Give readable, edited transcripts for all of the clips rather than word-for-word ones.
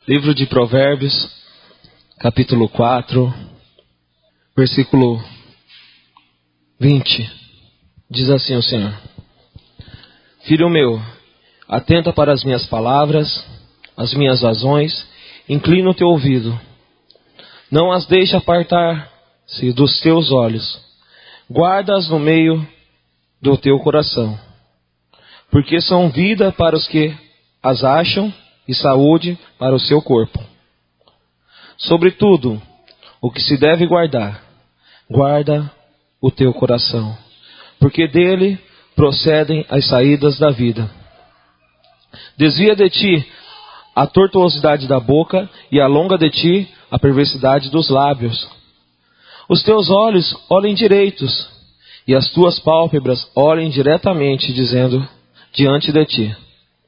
Livro de Provérbios, capítulo 4, versículo 20. Diz assim o Senhor: Filho meu, atenta para as minhas palavras, as minhas razões, inclina o teu ouvido. Não as deixe apartar-se dos teus olhos. Guarda-as no meio do teu coração, porque são vida para os que as acham e saúde para o seu corpo. Sobretudo, o que se deve guardar, guarda o teu coração, porque dele procedem as saídas da vida. Desvia de ti a tortuosidade da boca e alonga de ti a perversidade dos lábios. Os teus olhos olhem direitos e as tuas pálpebras olhem diretamente, dizendo diante de ti.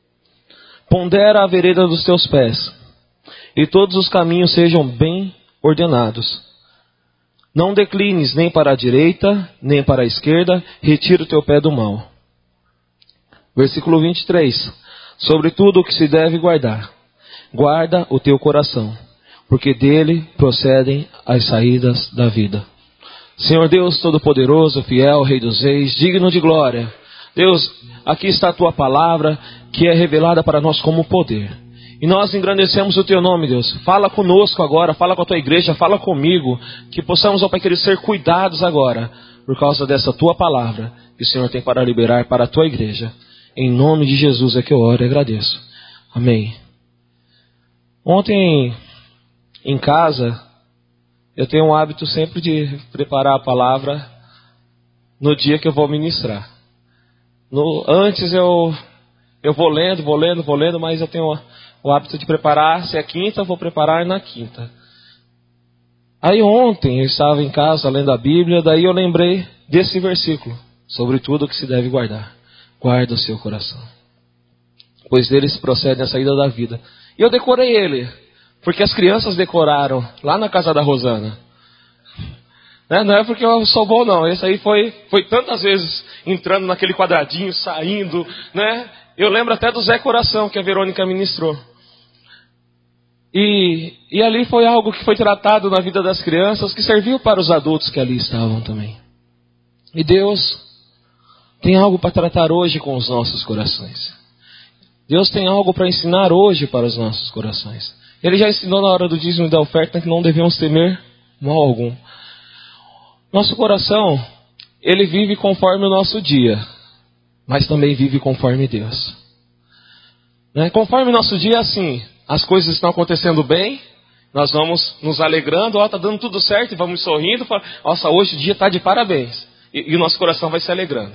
Pondera a vereda dos teus pés, e todos os caminhos sejam bem ordenados. Não declines nem para a direita, nem para a esquerda, retira o teu pé do mal. Versículo 23. Sobretudo o que se deve guardar, guarda o teu coração, porque dele procedem as saídas da vida. Senhor Deus Todo-Poderoso, fiel, Rei dos Reis, digno de glória. Deus, aqui está a tua palavra, que é revelada para nós como poder. E nós engrandecemos o teu nome, Deus. Fala conosco agora, fala com a tua igreja, fala comigo, que possamos, ó Pai querido, ser cuidados agora, por causa dessa tua palavra, que o Senhor tem para liberar para a tua igreja. Em nome de Jesus é que eu oro e agradeço. Amém. Ontem, em casa, eu tenho um hábito sempre de preparar a palavra no dia que eu vou ministrar. Antes eu vou lendo, mas eu tenho o hábito de preparar. Se é quinta, eu vou preparar na quinta. Aí ontem eu estava em casa lendo a Bíblia, daí eu lembrei desse versículo: sobretudo o que se deve guardar, guarda o seu coração, pois deles procedem a saída da vida. E eu decorei ele, porque as crianças decoraram lá na casa da Rosana. Não é porque eu sou bom, não. Esse aí foi tantas vezes entrando naquele quadradinho, saindo, né? Eu lembro até do Zé Coração, que a Verônica ministrou. E ali foi algo que foi tratado na vida das crianças, que serviu para os adultos que ali estavam também. E Deus tem algo para tratar hoje com os nossos corações. Deus tem algo para ensinar hoje para os nossos corações. Ele já ensinou na hora do dízimo e da oferta que não devemos temer mal algum. Nosso coração, ele vive conforme o nosso dia, mas também vive conforme Deus. Conforme o nosso dia, assim, as coisas estão acontecendo bem, nós vamos nos alegrando, está dando tudo certo, e vamos sorrindo, nossa, hoje o dia está de parabéns, e o nosso coração vai se alegrando.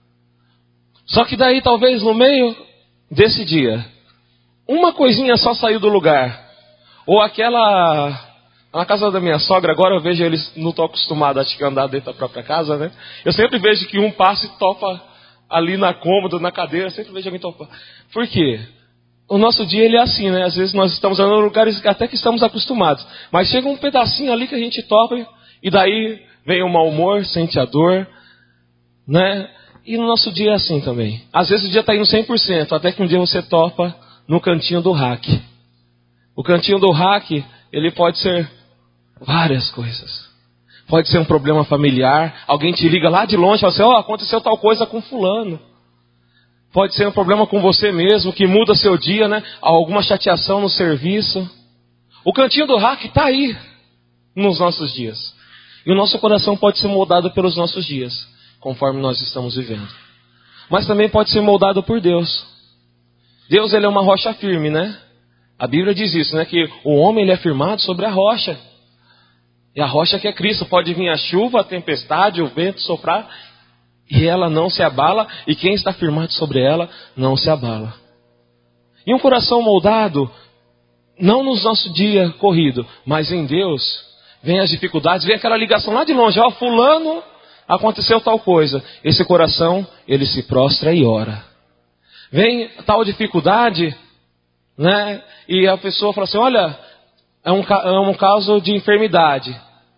Só que daí, talvez no meio desse dia, uma coisinha só saiu do lugar, ou aquela... Na casa da minha sogra, agora eu vejo eles, não estou acostumado a andar dentro da própria casa, né? Eu sempre vejo que um passa e topa ali na cômoda, na cadeira, sempre vejo alguém topar. Por quê? O nosso dia ele é assim, né? Às vezes nós estamos andando em lugares até que estamos acostumados. Mas chega um pedacinho ali que a gente topa e daí vem o mau humor, sente a dor, né? E no nosso dia é assim também. Às vezes o dia está indo 100%, até que um dia você topa no cantinho do hack. O cantinho do hack, ele pode ser várias coisas. Pode ser um problema familiar. Alguém te liga lá de longe e fala assim: aconteceu tal coisa com fulano. Pode ser um problema com você mesmo, que muda seu dia, né? Alguma chateação no serviço. O cantinho do hack está aí nos nossos dias. E o nosso coração pode ser moldado pelos nossos dias, conforme nós estamos vivendo. Mas também pode ser moldado por Deus. Deus, ele é uma rocha firme, né? A Bíblia diz isso, né? Que o homem, ele é firmado sobre a rocha. E a rocha que é Cristo. Pode vir a chuva, a tempestade, o vento soprar, e ela não se abala, e quem está firmado sobre ela não se abala. E um coração moldado, não no nosso dia corrido, mas em Deus, vem as dificuldades, vem aquela ligação lá de longe: fulano, aconteceu tal coisa. Esse coração, ele se prostra e ora. Vem tal dificuldade, né? E a pessoa fala assim: olha, é um caso de enfermidade.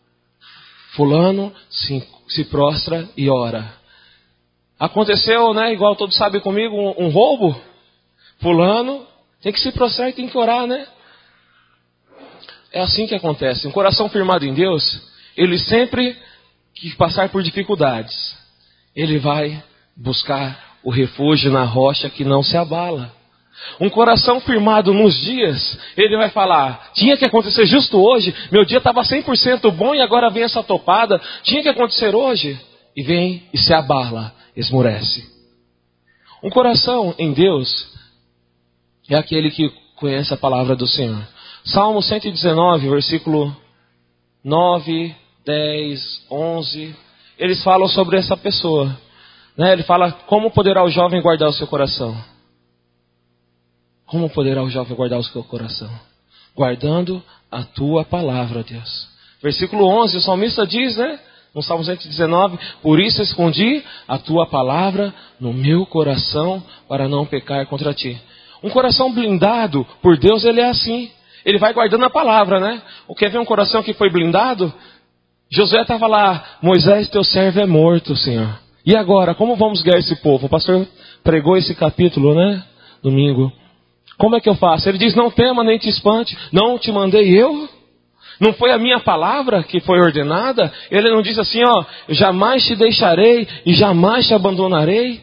Fulano se prostra e ora. Aconteceu, né, igual todos sabem comigo, um roubo. Fulano tem que se prostrar e tem que orar, né? é assim que acontece. Um coração firmado em Deus, ele sempre que passar por dificuldades, ele vai buscar o refúgio na rocha que não se abala. Um coração firmado nos dias, ele vai falar, tinha que acontecer justo hoje, meu dia estava 100% bom e agora vem essa topada, tinha que acontecer hoje, e vem e se abala, esmorece. Um coração em Deus é aquele que conhece a palavra do Senhor. Salmo 119, versículo 9, 10, 11, eles falam sobre essa pessoa. Ele fala, como poderá o jovem guardar o seu coração? Como poderá o jovem guardar o seu coração? Guardando a tua palavra, Deus. Versículo 11, o salmista diz, no Salmo 119, por isso escondi a tua palavra no meu coração para não pecar contra ti. Um coração blindado por Deus, ele é assim. Ele vai guardando a palavra, Quer ver um coração que foi blindado? Josué estava lá, Moisés, teu servo é morto, Senhor. E agora, como vamos guiar esse povo? O pastor pregou esse capítulo, domingo. Como é que eu faço? Ele diz, não tema nem te espante, não te mandei eu? Não foi a minha palavra que foi ordenada? Ele não diz assim, jamais te deixarei e jamais te abandonarei.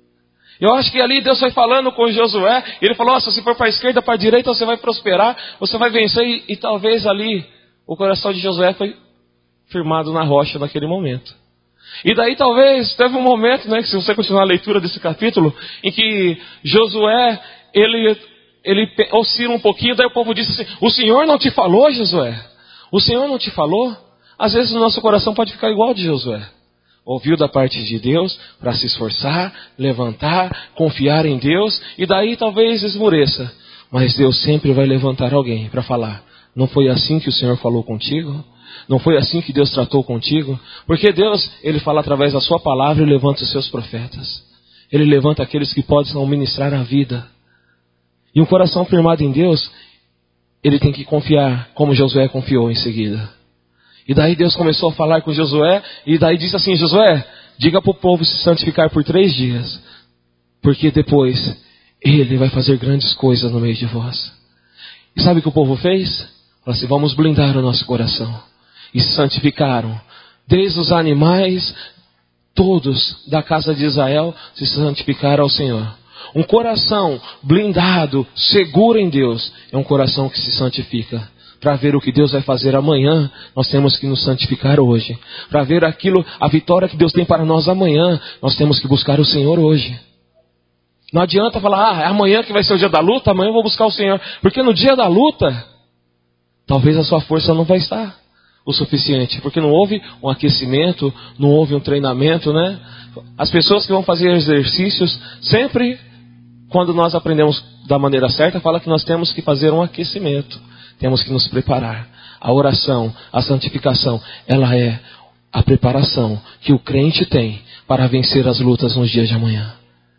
Eu acho que ali Deus foi falando com Josué, ele falou, se você for para a esquerda, para a direita, você vai prosperar, você vai vencer, e talvez ali o coração de Josué foi firmado na rocha naquele momento. E daí talvez teve um momento, que se você continuar a leitura desse capítulo, em que Josué, ele oscila um pouquinho, daí o povo disse assim, o Senhor não te falou, Josué? O Senhor não te falou? Às vezes o nosso coração pode ficar igual de Josué. Ouviu da parte de Deus para se esforçar, levantar, confiar em Deus, e daí talvez esmoreça. Mas Deus sempre vai levantar alguém para falar, não foi assim que o Senhor falou contigo? Não foi assim que Deus tratou contigo? Porque Deus, Ele fala através da sua palavra e levanta os seus profetas. Ele levanta aqueles que podem ministrar a vida. E um coração firmado em Deus, ele tem que confiar, como Josué confiou em seguida. E daí Deus começou a falar com Josué, e daí disse assim, Josué, diga para o povo se santificar por 3 dias, porque depois Ele vai fazer grandes coisas no meio de vós. E sabe o que o povo fez? Falou assim, vamos blindar o nosso coração. E se santificaram, desde os animais, todos da casa de Israel se santificaram ao Senhor. Um coração blindado, seguro em Deus, é um coração que se santifica. Para ver o que Deus vai fazer amanhã, nós temos que nos santificar hoje. Para ver a vitória que Deus tem para nós amanhã, nós temos que buscar o Senhor hoje. Não adianta falar, é amanhã que vai ser o dia da luta, amanhã eu vou buscar o Senhor. Porque no dia da luta, talvez a sua força não vai estar o suficiente. Porque não houve um aquecimento, não houve um treinamento, As pessoas que vão fazer exercícios, sempre quando nós aprendemos da maneira certa, fala que nós temos que fazer um aquecimento. Temos que nos preparar. A oração, a santificação, ela é a preparação que o crente tem para vencer as lutas nos dias de amanhã.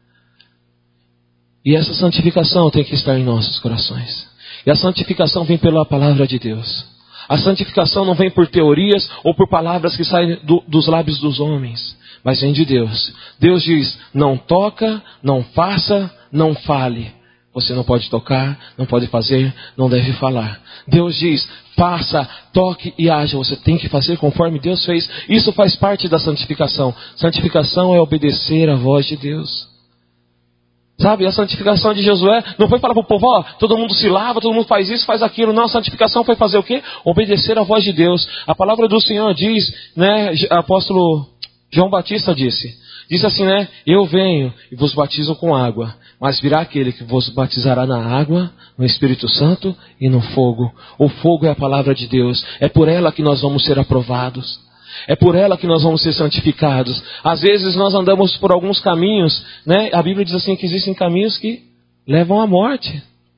E essa santificação tem que estar em nossos corações. E a santificação vem pela palavra de Deus. A santificação não vem por teorias ou por palavras que saem dos lábios dos homens, mas vem de Deus. Deus diz, não toca, não faça, não fale. Você não pode tocar, não pode fazer, não deve falar. Deus diz, faça, toque e haja. Você tem que fazer conforme Deus fez. Isso faz parte da santificação. Santificação é obedecer à voz de Deus. Sabe, a santificação de Josué não foi falar para o povo, todo mundo se lava, todo mundo faz isso, faz aquilo. Não, a santificação foi fazer o quê? Obedecer à voz de Deus. A palavra do Senhor diz, apóstolo João Batista disse assim, eu venho e vos batizo com água, mas virá aquele que vos batizará na água, no Espírito Santo e no fogo. O fogo é a palavra de Deus, é por ela que nós vamos ser aprovados. É por ela que nós vamos ser santificados. Às vezes nós andamos por alguns caminhos, A Bíblia diz assim que existem caminhos que levam à morte.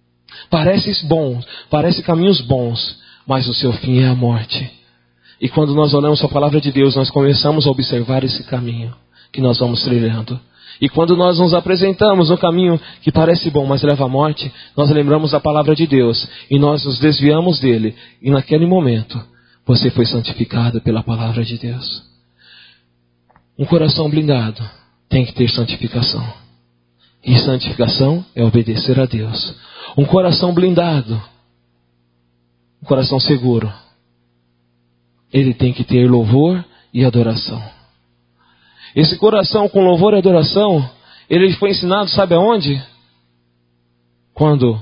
Parecem caminhos bons, mas o seu fim é a morte. E quando nós olhamos a palavra de Deus, nós começamos a observar esse caminho que nós vamos trilhando. E quando nós nos apresentamos no caminho que parece bom, mas leva à morte, nós lembramos da palavra de Deus e nós nos desviamos dele. E naquele momento, você foi santificado pela palavra de Deus. Um coração blindado tem que ter santificação. E santificação é obedecer a Deus. Um coração blindado um coração seguro, ele tem que ter louvor e adoração. Esse coração com louvor e adoração, ele foi ensinado, sabe aonde? Quando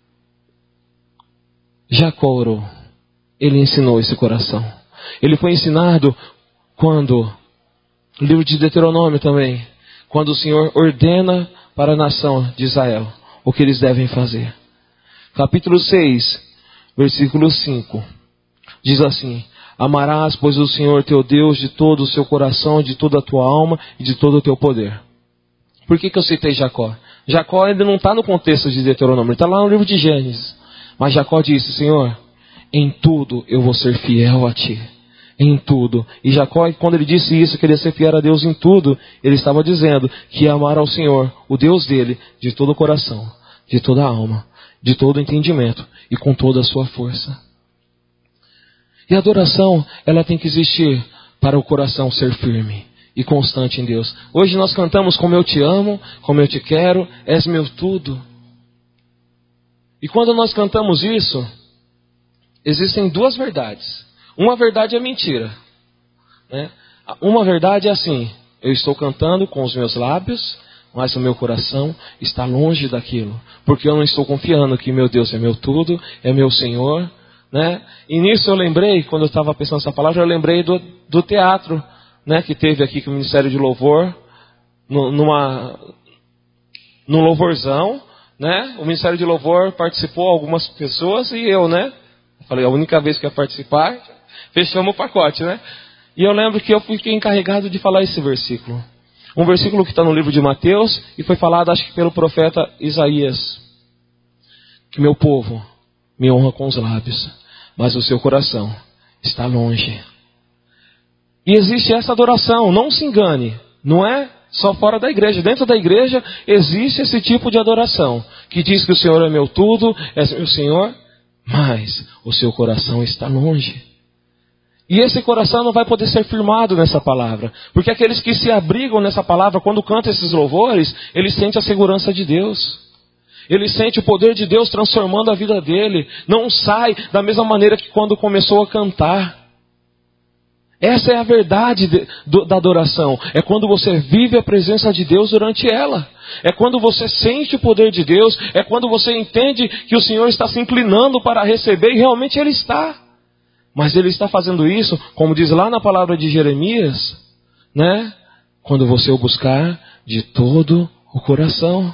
Jacó orou, ele ensinou esse coração. Ele foi ensinado quando, no livro de Deuteronômio também, quando o Senhor ordena para a nação de Israel o que eles devem fazer. Capítulo 6, versículo 5, diz assim: amarás, pois, o Senhor teu Deus de todo o seu coração, de toda a tua alma e de todo o teu poder. Por que eu citei Jacó? Jacó ainda não está no contexto de Deuteronômio, ele está lá no livro de Gênesis. Mas Jacó disse: Senhor, em tudo eu vou ser fiel a ti. Em tudo. E Jacó, quando ele disse isso, queria ser fiel a Deus em tudo, ele estava dizendo que ia amar ao Senhor, o Deus dele, de todo o coração, de toda a alma, de todo o entendimento e com toda a sua força. E a adoração, ela tem que existir para o coração ser firme e constante em Deus. Hoje nós cantamos como eu te amo, como eu te quero, és meu tudo. E quando nós cantamos isso, existem duas verdades. Uma verdade é mentira, né? Uma verdade é assim: eu estou cantando com os meus lábios, mas o meu coração está longe daquilo, porque eu não estou confiando que meu Deus é meu tudo, é meu Senhor, né? E nisso eu lembrei, quando eu estava pensando essa palavra, eu lembrei do teatro, né, que teve aqui com o Ministério de Louvor, num louvorzão, né? O Ministério de Louvor participou, algumas pessoas, e eu, né? Falei, a única vez que ia participar, fechamos o pacote, né? E eu lembro que eu fiquei encarregado de falar esse versículo. Um versículo que está no livro de Mateus e foi falado, acho que pelo profeta Isaías. Que meu povo me honra com os lábios, mas o seu coração está longe. E existe essa adoração, não se engane, não é só fora da igreja. Dentro da igreja existe esse tipo de adoração, que diz que o Senhor é meu tudo, é meu Senhor, mas o seu coração está longe. E esse coração não vai poder ser firmado nessa palavra, porque aqueles que se abrigam nessa palavra, quando cantam esses louvores, eles sentem a segurança de Deus. Ele sente o poder de Deus transformando a vida dele. Não sai da mesma maneira que quando começou a cantar. Essa é a verdade da adoração. É quando você vive a presença de Deus durante ela. É quando você sente o poder de Deus. É quando você entende que o Senhor está se inclinando para receber, e realmente Ele está. Mas Ele está fazendo isso, como diz lá na palavra de Jeremias, né? Quando você o buscar de todo o coração.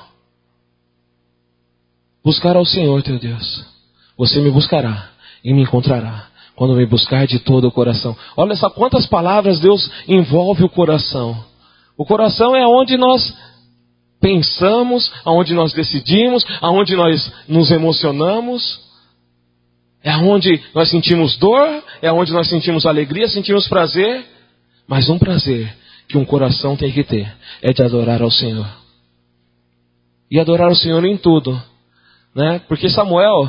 Buscar ao Senhor teu Deus. Você me buscará e me encontrará quando me buscar de todo o coração. Olha só quantas palavras Deus envolve o coração. O coração é onde nós pensamos, aonde nós decidimos, aonde nós nos emocionamos. É onde nós sentimos dor, é onde nós sentimos alegria, sentimos prazer. Mas um prazer que um coração tem que ter é de adorar ao Senhor. E adorar ao Senhor em tudo. Né? Porque Samuel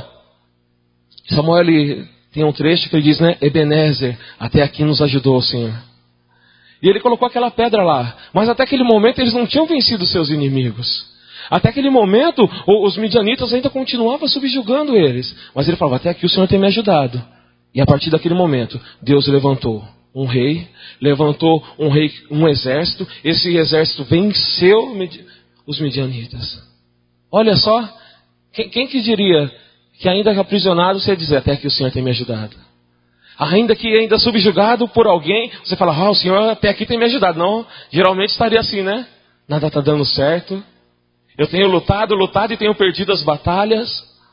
ele tem um trecho que ele diz, né? Ebenezer, até aqui nos ajudou o Senhor. E ele colocou aquela pedra lá. Mas até aquele momento eles não tinham vencido seus inimigos. Até aquele momento os midianitas ainda continuavam subjugando eles. Mas ele falava, até aqui o Senhor tem me ajudado. E a partir daquele momento, Deus levantou um rei, um exército. Esse exército venceu os midianitas. Olha só. Quem que diria que ainda aprisionado você ia dizer, até que o Senhor tem me ajudado? Ainda que ainda subjugado por alguém, você fala, o Senhor até aqui tem me ajudado. Não, geralmente estaria assim, né? Nada está dando certo. Eu tenho lutado e tenho perdido as batalhas.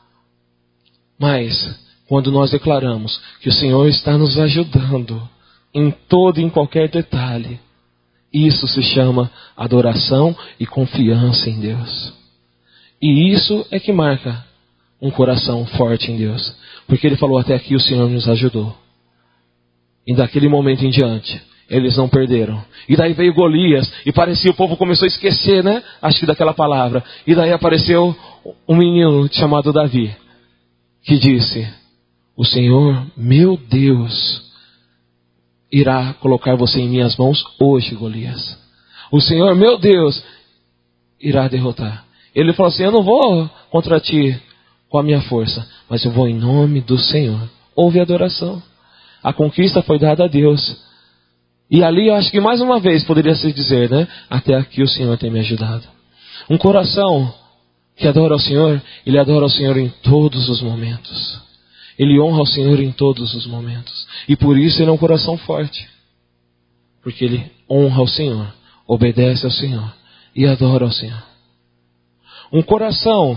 Mas, quando nós declaramos que o Senhor está nos ajudando em todo e em qualquer detalhe, isso se chama adoração e confiança em Deus. E isso é que marca um coração forte em Deus. Porque ele falou, até aqui o Senhor nos ajudou. E daquele momento em diante, eles não perderam. E daí veio Golias, e parecia o povo começou a esquecer, né? Acho que daquela palavra. E daí apareceu um menino chamado Davi, que disse, o Senhor, meu Deus, irá colocar você em minhas mãos hoje, Golias. O Senhor, meu Deus, irá derrotar. Ele falou assim, eu não vou contra ti com a minha força, mas eu vou em nome do Senhor, houve adoração. A conquista foi dada a Deus. E ali eu acho que mais uma vez poderia se dizer, né? Até aqui o Senhor tem me ajudado. Um coração que adora ao Senhor, ele adora ao Senhor em todos os momentos. Ele honra ao Senhor em todos os momentos. E por isso ele é um coração forte. Porque ele honra ao Senhor, obedece ao Senhor e adora ao Senhor. Um coração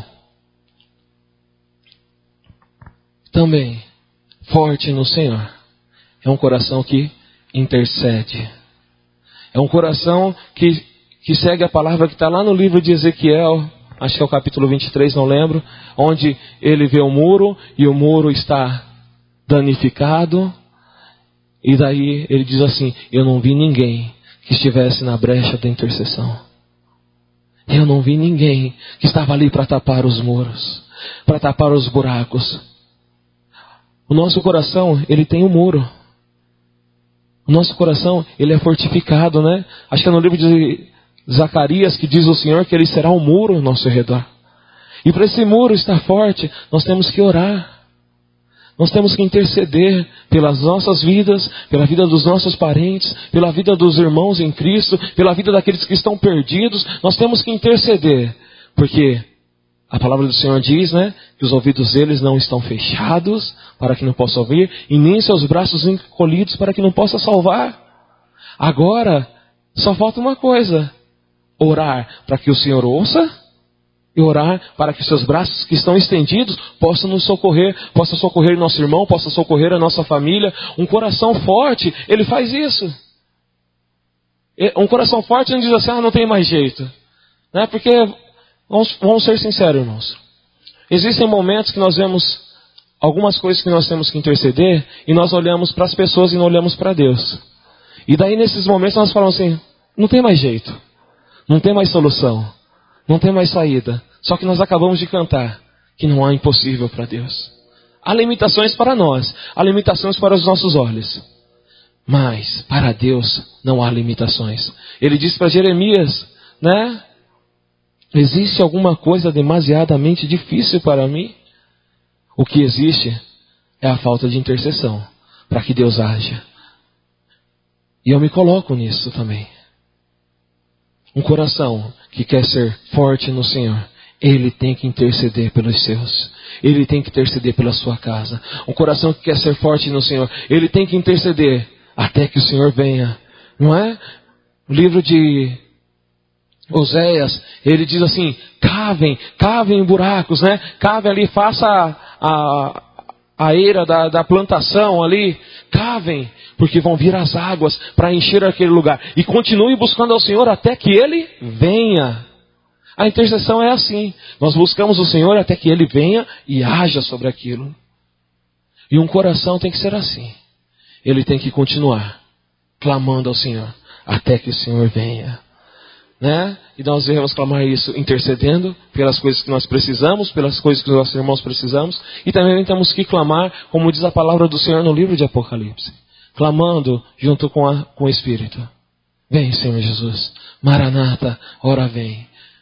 também forte no Senhor é um coração que intercede. É um coração que segue a palavra que está lá no livro de Ezequiel, acho que é o capítulo 23, não lembro, onde ele vê o muro e o muro está danificado. E daí ele diz assim: eu não vi ninguém que estivesse na brecha da intercessão. Eu não vi ninguém que estava ali para tapar os muros, para tapar os buracos. O nosso coração, ele tem um muro. O nosso coração, ele é fortificado, né? Acho que é no livro de Zacarias que diz o Senhor que ele será um muro ao nosso redor. E para esse muro estar forte, nós temos que orar. Nós temos que interceder pelas nossas vidas, pela vida dos nossos parentes, pela vida dos irmãos em Cristo, pela vida daqueles que estão perdidos. Nós temos que interceder, porque a palavra do Senhor diz, né, que os ouvidos deles não estão fechados para que não possa ouvir, e nem seus braços encolhidos para que não possa salvar. Agora, só falta uma coisa: orar para que o Senhor ouça, e orar para que seus braços que estão estendidos possam nos socorrer, possa socorrer nosso irmão, possa socorrer a nossa família. Um coração forte, ele faz isso. Um coração forte não diz assim: não tem mais jeito. Né? Porque, vamos ser sinceros, irmãos. Existem momentos que nós vemos algumas coisas que nós temos que interceder, e nós olhamos para as pessoas e não olhamos para Deus. E daí nesses momentos nós falamos assim: não tem mais jeito. Não tem mais solução. Não tem mais saída. Só que nós acabamos de cantar que não há impossível para Deus. Há limitações para nós. Há limitações para os nossos olhos. Mas para Deus não há limitações. Ele diz para Jeremias, né? Existe alguma coisa demasiadamente difícil para mim? O que existe é a falta de intercessão para que Deus haja. E eu me coloco nisso também. Um coração que quer ser forte no Senhor, ele tem que interceder pelos seus. Ele tem que interceder pela sua casa. Um coração que quer ser forte no Senhor, ele tem que interceder até que o Senhor venha. Não é? O livro de Oséias, ele diz assim: cavem buracos, né? Cavem ali, faça a eira da plantação ali, cavem, porque vão vir as águas para encher aquele lugar. E continue buscando ao Senhor até que Ele venha. A intercessão é assim. Nós buscamos o Senhor até que Ele venha e haja sobre aquilo. E um coração tem que ser assim. Ele tem que continuar clamando ao Senhor até que o Senhor venha. Né? E nós devemos clamar isso intercedendo pelas coisas que nós precisamos, pelas coisas que os nossos irmãos precisamos. E também temos que clamar, como diz a palavra do Senhor no livro de Apocalipse, clamando junto com o Espírito: vem, Senhor Jesus, Maranata, ora vem.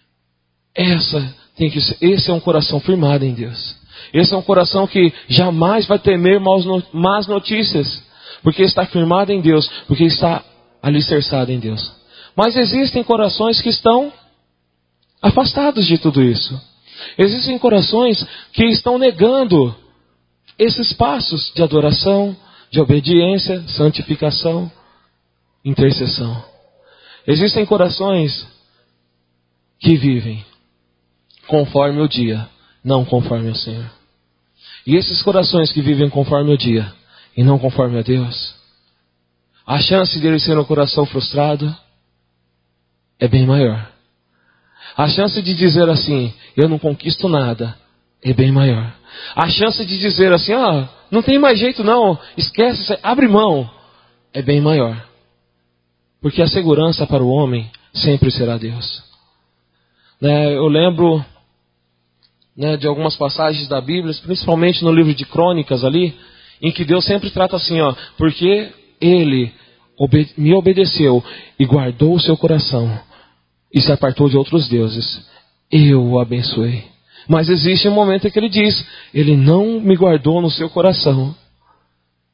Esse é um coração firmado em Deus. Esse é um coração que jamais vai temer más notícias, porque está firmado em Deus, porque está alicerçado em Deus. Mas existem corações que estão afastados de tudo isso. Existem corações que estão negando esses passos de adoração, de obediência, santificação, intercessão. Existem corações que vivem conforme o dia, não conforme o Senhor. E esses corações que vivem conforme o dia e não conforme a Deus, a chance de ele ser um coração frustrado é bem maior. A chance de dizer assim: eu não conquisto nada, é bem maior. A chance de dizer assim: não tem mais jeito não, esquece, abre mão, é bem maior. Porque a segurança para o homem sempre será Deus. Eu lembro de algumas passagens da Bíblia, principalmente no livro de Crônicas ali, em que Deus sempre trata assim: porque Ele me obedeceu e guardou o seu coração e se apartou de outros deuses, eu o abençoei. Mas existe um momento em que ele diz: ele não me guardou no seu coração,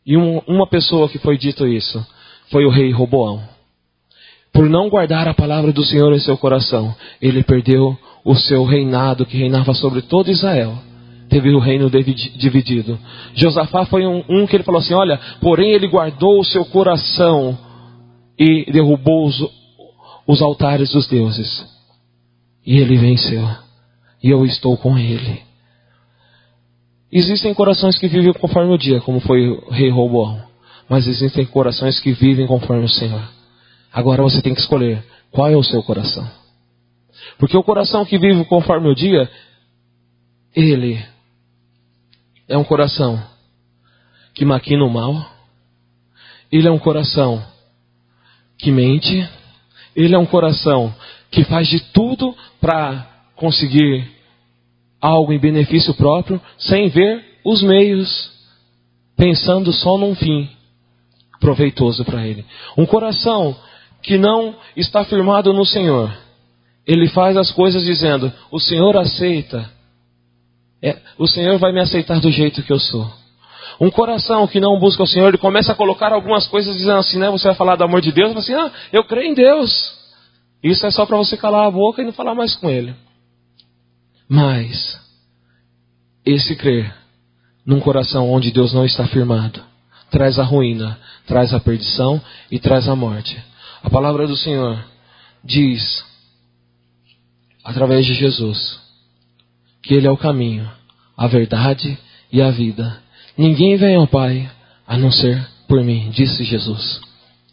E uma pessoa que foi dito isso foi o rei Roboão. Por não guardar a palavra do Senhor em seu coração, ele perdeu o seu reinado que reinava sobre todo Israel. Teve o reino dividido. Josafá foi um que ele falou assim, olha, porém ele guardou o seu coração e derrubou os altares dos deuses. E ele venceu. E eu estou com ele. Existem corações que vivem conforme o dia, como foi o rei Roboão. Mas existem corações que vivem conforme o Senhor. Agora você tem que escolher qual é o seu coração. Porque o coração que vive conforme o dia, ele é um coração que maquina o mal. Ele é um coração que mente. Ele é um coração que faz de tudo para conseguir algo em benefício próprio, sem ver os meios, pensando só num fim proveitoso para ele. Um coração que não está firmado no Senhor. Ele faz as coisas dizendo, o Senhor aceita. O Senhor vai me aceitar do jeito que eu sou. Um coração que não busca o Senhor, ele começa a colocar algumas coisas dizendo assim, né? Você vai falar do amor de Deus, você fala assim, eu creio em Deus. Isso é só para você calar a boca e não falar mais com Ele. Mas, esse crer num coração onde Deus não está firmado, traz a ruína, traz a perdição e traz a morte. A palavra do Senhor diz, através de Jesus, que Ele é o caminho, a verdade e a vida. Ninguém vem ao Pai a não ser por mim, disse Jesus.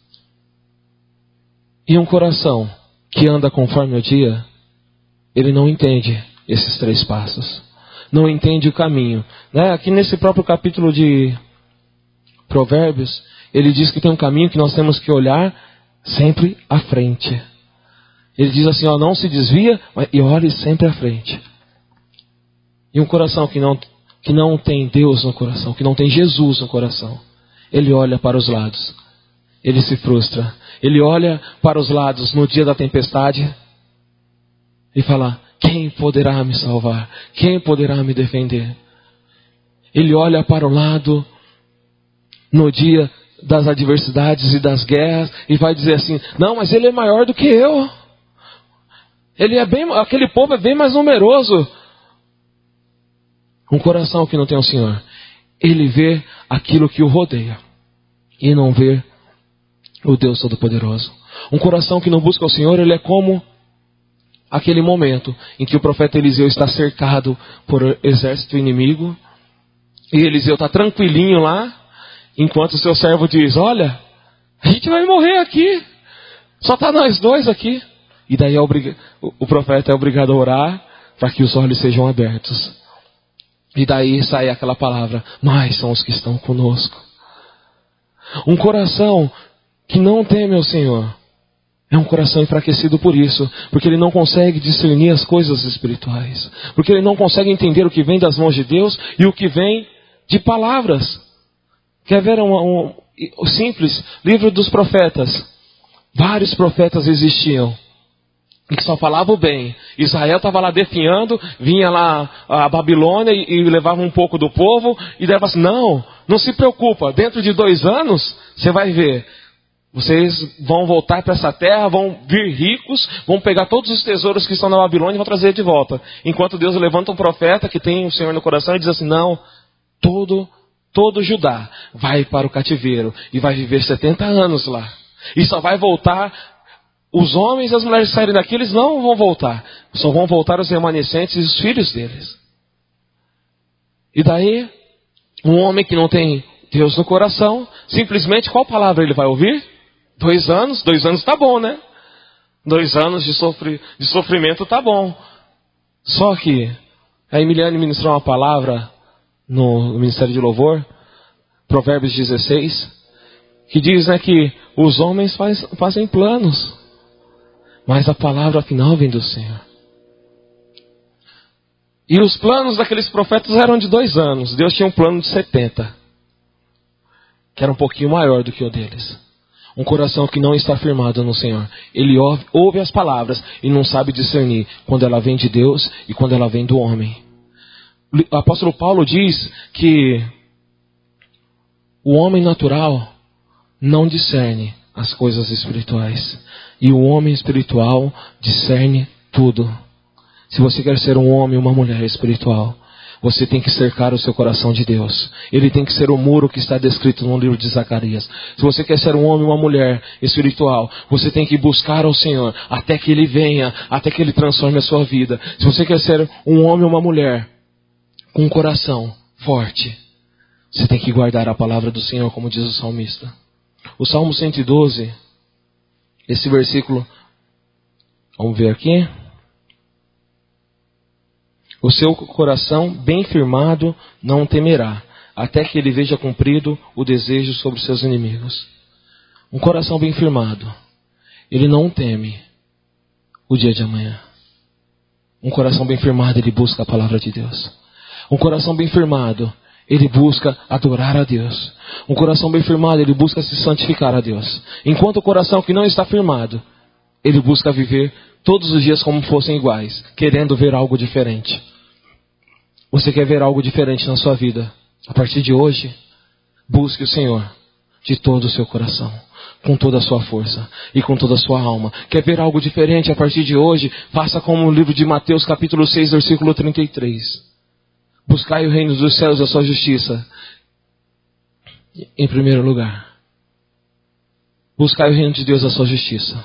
E um coração que anda conforme o dia, ele não entende esses 3 passos. Não entende o caminho. Aqui nesse próprio capítulo de Provérbios, ele diz que tem um caminho que nós temos que olhar sempre à frente. Ele diz assim, não se desvia e olhe sempre à frente. E um coração que não tem Deus no coração, que não tem Jesus no coração, ele olha para os lados. Ele se frustra. Ele olha para os lados no dia da tempestade e fala, quem poderá me salvar? Quem poderá me defender? Ele olha para o lado no dia das adversidades e das guerras e vai dizer assim, não, mas ele é maior do que eu. Aquele povo é bem mais numeroso. Um coração que não tem o Senhor, ele vê aquilo que o rodeia e não vê o Deus Todo-Poderoso. Um coração que não busca o Senhor, ele é como aquele momento em que o profeta Eliseu está cercado por exército inimigo e Eliseu está tranquilinho lá, enquanto o seu servo diz, olha, a gente vai morrer aqui, só está nós 2 aqui. E daí o profeta é obrigado a orar para que os olhos sejam abertos. E daí sai aquela palavra, mais são os que estão conosco. Um coração que não teme ao Senhor é um coração enfraquecido por isso, porque ele não consegue discernir as coisas espirituais, porque ele não consegue entender o que vem das mãos de Deus e o que vem de palavras. Quer ver um simples livro dos profetas? Vários profetas existiam e que só falavam bem. Israel estava lá definhando, vinha lá a Babilônia e levava um pouco do povo e daí assim, não se preocupa, dentro de 2 anos você vai ver. Vocês vão voltar para essa terra, vão vir ricos, vão pegar todos os tesouros que estão na Babilônia e vão trazer de volta. Enquanto Deus levanta um profeta que tem o Senhor no coração e diz assim, não, todo Judá vai para o cativeiro e vai viver 70 anos lá. E só vai voltar, os homens e as mulheres que saírem daqui, eles não vão voltar. Só vão voltar os remanescentes e os filhos deles. E daí, um homem que não tem Deus no coração, simplesmente qual palavra ele vai ouvir? 2 anos? 2 anos tá bom, né? 2 anos de sofrimento tá bom. Só que a Emiliane ministrou uma palavra no Ministério de Louvor, Provérbios 16, que diz que os homens fazem planos, mas a palavra final vem do Senhor. E os planos daqueles profetas eram de 2 anos. Deus tinha um plano de 70, que era um pouquinho maior do que o deles. Um coração que não está firmado no Senhor. Ele ouve as palavras e não sabe discernir quando ela vem de Deus e quando ela vem do homem. O apóstolo Paulo diz que O homem natural não discerne as coisas espirituais. E o homem espiritual discerne tudo. Se você quer ser um homem ou uma mulher espiritual, você tem que cercar o seu coração de Deus. Ele tem que ser o muro que está descrito no livro de Zacarias. Se você quer ser um homem ou uma mulher espiritual, você tem que buscar ao Senhor até que Ele venha, até que Ele transforme a sua vida. Se você quer ser um homem ou uma mulher com um coração forte, você tem que guardar a palavra do Senhor, como diz o salmista. O Salmo 112, esse versículo, vamos ver aqui. O seu coração bem firmado não temerá, até que ele veja cumprido o desejo sobre os seus inimigos. Um coração bem firmado, ele não teme o dia de amanhã. Um coração bem firmado, ele busca a palavra de Deus. Um coração bem firmado, ele busca adorar a Deus. Um coração bem firmado, ele busca se santificar a Deus. Enquanto o coração que não está firmado, ele busca viver todos os dias como fossem iguais, querendo ver algo diferente. Você quer ver algo diferente na sua vida? A partir de hoje, busque o Senhor de todo o seu coração, com toda a sua força e com toda a sua alma. Quer ver algo diferente? A partir de hoje, faça como o livro de Mateus capítulo 6, versículo 33. Buscai o reino dos céus e a sua justiça em primeiro lugar. Buscai o reino de Deus e a sua justiça.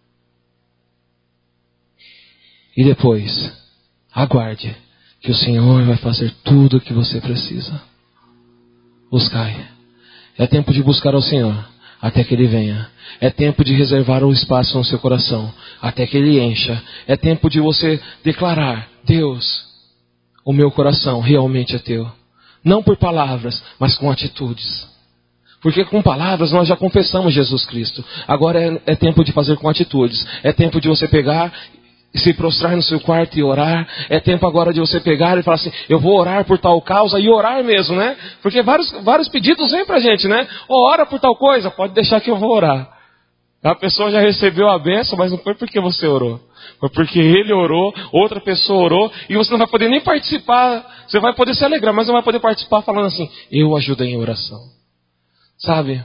E depois, aguarde que o Senhor vai fazer tudo o que você precisa. Buscai. É tempo de buscar ao Senhor até que Ele venha. É tempo de reservar um espaço no seu coração até que Ele encha. É tempo de você declarar: Deus, o meu coração realmente é teu. Não por palavras, mas com atitudes. Porque com palavras nós já confessamos Jesus Cristo. Agora é tempo de fazer com atitudes. É tempo de você pegar e se prostrar no seu quarto e orar. É tempo agora de você pegar e falar assim: eu vou orar por tal causa, e orar mesmo, né? Porque vários pedidos vêm pra gente, né? Ora por tal coisa, pode deixar que eu vou orar. A pessoa já recebeu a bênção, mas não foi porque você orou. Foi porque ele orou, outra pessoa orou, e você não vai poder nem participar. Você vai poder se alegrar, mas não vai poder participar falando assim: eu ajudei em oração. Sabe?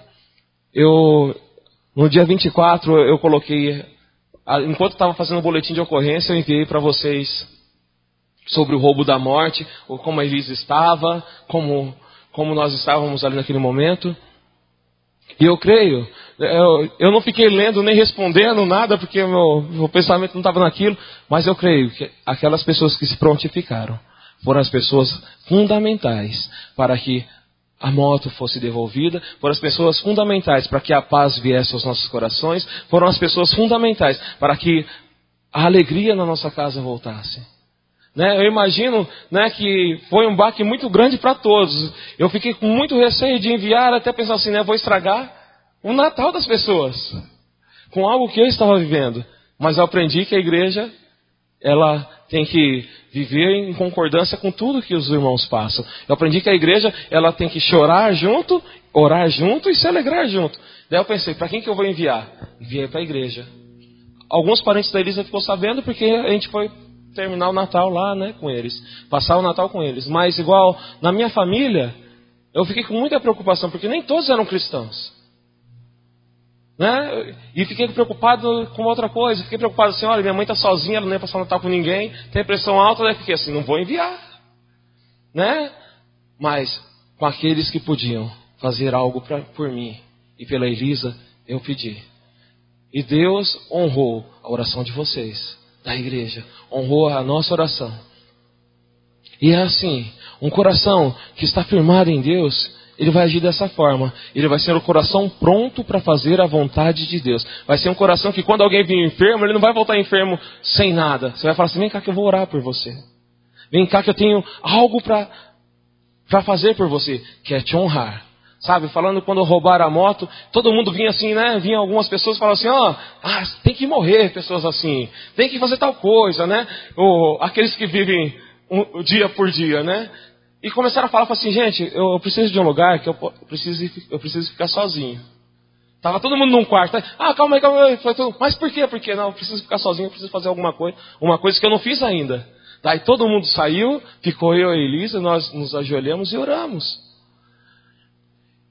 No dia 24, eu coloquei, enquanto estava fazendo o boletim de ocorrência, eu enviei para vocês sobre o roubo da morte, ou como a Elisa estava, como nós estávamos ali naquele momento. E eu creio, eu não fiquei lendo nem respondendo nada, porque meu pensamento não estava naquilo, mas eu creio que aquelas pessoas que se prontificaram foram as pessoas fundamentais para que a moto fosse devolvida, foram as pessoas fundamentais para que a paz viesse aos nossos corações, foram as pessoas fundamentais para que a alegria na nossa casa voltasse. Né? Eu imagino, né, que foi um baque muito grande para todos. Eu fiquei com muito receio de enviar, até pensar assim, né, vou estragar o Natal das pessoas com algo que eu estava vivendo. Mas eu aprendi que a igreja, ela tem que viver em concordância com tudo que os irmãos passam. Eu aprendi que a igreja, ela tem que chorar junto, orar junto e se alegrar junto. Daí eu pensei, para quem que eu vou enviar? Enviei para a igreja. Alguns parentes da Elisa ficou sabendo porque a gente foi terminar o Natal lá, né, com eles. Passar o Natal com eles. Mas igual na minha família, eu fiquei com muita preocupação, porque nem todos eram cristãos. Né? E fiquei preocupado com outra coisa. Fiquei preocupado assim: olha, minha mãe está sozinha, ela não ia passar o Natal com ninguém, tem pressão alta, daí fiquei assim, não vou enviar. Né? Mas com aqueles que podiam fazer algo por mim e pela Elisa, eu pedi. E Deus honrou a oração de vocês, da igreja, honrou a nossa oração. E é assim, um coração que está firmado em Deus, ele vai agir dessa forma. Ele vai ser um coração pronto para fazer a vontade de Deus. Vai ser um coração que quando alguém vir enfermo, ele não vai voltar enfermo sem nada. Você vai falar assim: vem cá que eu vou orar por você. Vem cá que eu tenho algo para fazer por você, que é te honrar. Sabe, falando quando roubaram a moto, todo mundo vinha assim, né? Vinha algumas pessoas e falavam assim: tem que morrer pessoas assim. Tem que fazer tal coisa, né? Ou aqueles que vivem dia por dia, né? E começaram a falar assim: gente, eu preciso de um lugar que eu preciso ficar sozinho. Tava todo mundo num quarto. Calma aí. Mas por quê? Porque não, eu preciso ficar sozinho, eu preciso fazer alguma coisa. Uma coisa que eu não fiz ainda. Daí todo mundo saiu, ficou eu e a Elisa, nós nos ajoelhamos e oramos.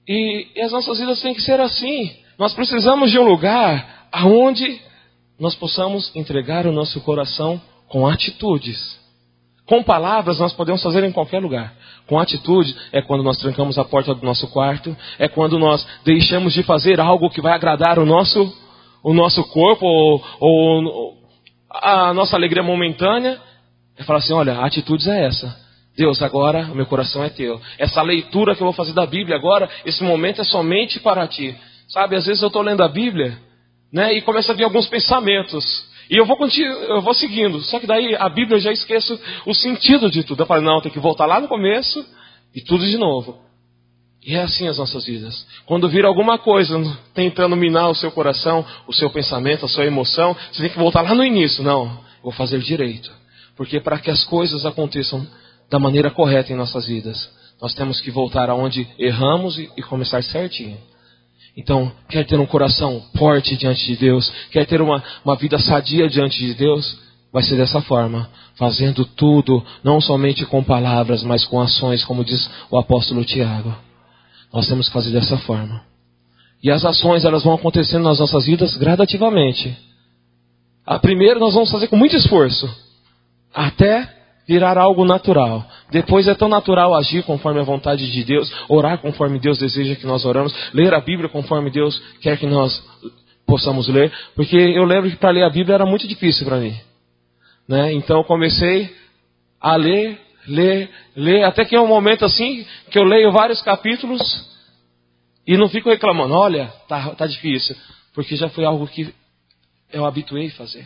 E as nossas vidas têm que ser assim. Nós precisamos de um lugar aonde nós possamos entregar o nosso coração com atitudes. Com palavras nós podemos fazer em qualquer lugar. Com atitude é quando nós trancamos a porta do nosso quarto. É quando nós deixamos de fazer algo que vai agradar o nosso corpo ou a nossa alegria momentânea. É falar assim, olha, a atitude é essa. Deus, agora o meu coração é teu. Essa leitura que eu vou fazer da Bíblia agora, esse momento é somente para ti. Sabe, às vezes eu estou lendo a Bíblia, né, e começa a vir alguns pensamentos. E eu vou seguindo. Só que daí a Bíblia eu já esqueço o sentido de tudo. Eu falo, não, tem que voltar lá no começo e tudo de novo. E é assim as nossas vidas. Quando vir alguma coisa tentando minar o seu coração, o seu pensamento, a sua emoção, você tem que voltar lá no início. Não, eu vou fazer direito. Porque para que as coisas aconteçam da maneira correta em nossas vidas, nós temos que voltar aonde erramos e começar certinho. Então, quer ter um coração forte diante de Deus, quer ter uma vida sadia diante de Deus, vai ser dessa forma, fazendo tudo, não somente com palavras, mas com ações, como diz o apóstolo Tiago. Nós temos que fazer dessa forma. E as ações, elas vão acontecendo nas nossas vidas gradativamente. A primeira nós vamos fazer com muito esforço, até virar algo natural. Depois é tão natural agir conforme a vontade de Deus, orar conforme Deus deseja que nós oramos, ler a Bíblia conforme Deus quer que nós possamos ler. Porque eu lembro que para ler a Bíblia era muito difícil para mim, né? Então eu comecei a ler, até que é um momento assim que eu leio vários capítulos e não fico reclamando, olha, tá difícil, porque já foi algo que eu habituei a fazer.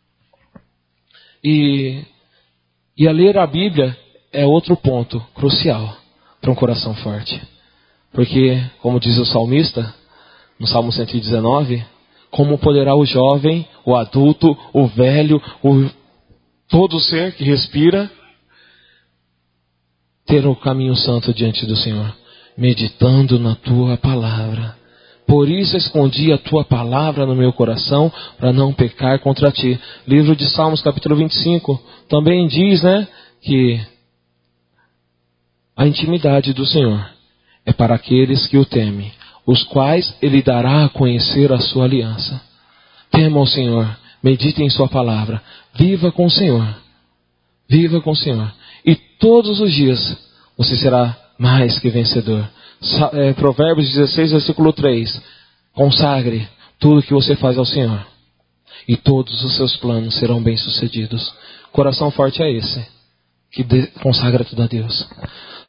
E a ler a Bíblia é outro ponto crucial para um coração forte. Porque, como diz o salmista, no Salmo 119, como poderá o jovem, o adulto, o velho, todo ser que respira, ter o caminho santo diante do Senhor, meditando na tua palavra. Por isso escondi a tua palavra no meu coração, para não pecar contra ti. Livro de Salmos, capítulo 25, também diz, né, que a intimidade do Senhor é para aqueles que o temem, os quais Ele dará a conhecer a sua aliança. Tema o Senhor, medite em sua palavra, viva com o Senhor, viva com o Senhor. E todos os dias você será mais que vencedor. Provérbios 16, versículo 3. Consagre tudo que você faz ao Senhor, e todos os seus planos serão bem-sucedidos. Coração forte é esse, que consagra tudo a Deus.